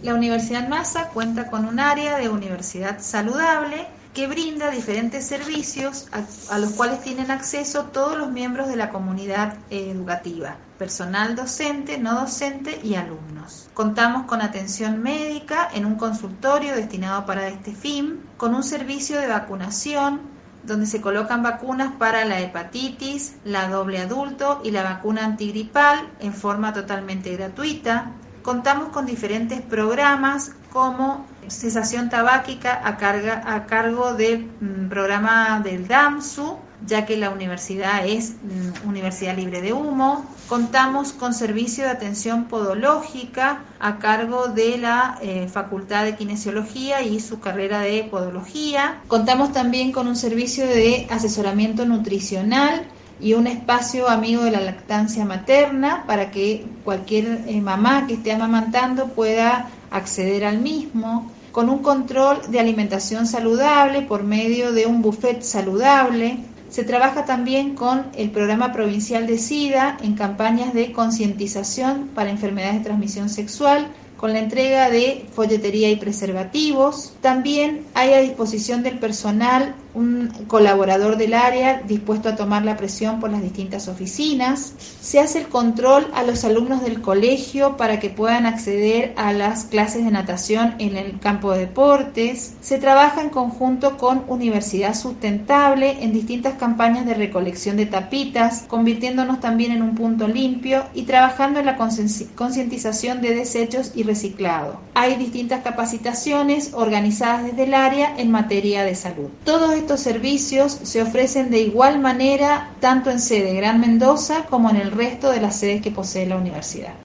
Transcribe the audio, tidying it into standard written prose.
La Universidad Massa cuenta con un área de universidad saludable que brinda diferentes servicios a los cuales tienen acceso todos los miembros de la comunidad educativa, personal docente, no docente y alumnos. Contamos con atención médica en un consultorio destinado para este fin, con un servicio de vacunación donde se colocan vacunas para la hepatitis, la doble adulto y la vacuna antigripal en forma totalmente gratuita. Contamos con diferentes programas como cesación tabáquica a cargo del programa del DAMSU, ya que la universidad es Universidad Libre de Humo. Contamos con servicio de atención podológica a cargo de la Facultad de Kinesiología y su carrera de podología. Contamos también con un servicio de asesoramiento nutricional y un espacio amigo de la lactancia materna para que cualquier mamá que esté amamantando pueda acceder al mismo, con un control de alimentación saludable por medio de un buffet saludable. Se trabaja también con el programa provincial de SIDA en campañas de concientización para enfermedades de transmisión sexual, con la entrega de folletería y preservativos. También hay a disposición del personal un colaborador del área dispuesto a tomar la presión por las distintas oficinas. Se hace el control a los alumnos del colegio para que puedan acceder a las clases de natación en el campo de deportes. Se trabaja en conjunto con Universidad Sustentable en distintas campañas de recolección de tapitas, convirtiéndonos también en un punto limpio y trabajando en la concientización de desechos y reciclado. Hay distintas capacitaciones organizadas desde el área en materia de salud. Todos estos servicios se ofrecen de igual manera tanto en sede Gran Mendoza como en el resto de las sedes que posee la universidad.